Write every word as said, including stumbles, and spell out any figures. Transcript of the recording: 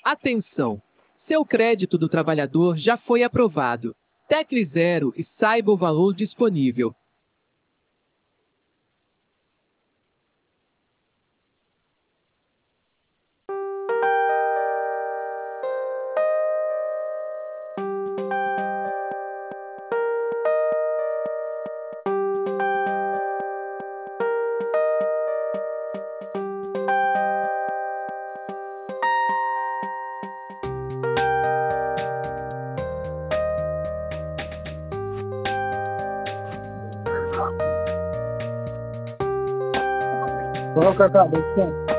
Atenção! Seu crédito do trabalhador já foi aprovado. Tecle zero e saiba o valor disponível. Coloca a cabeça.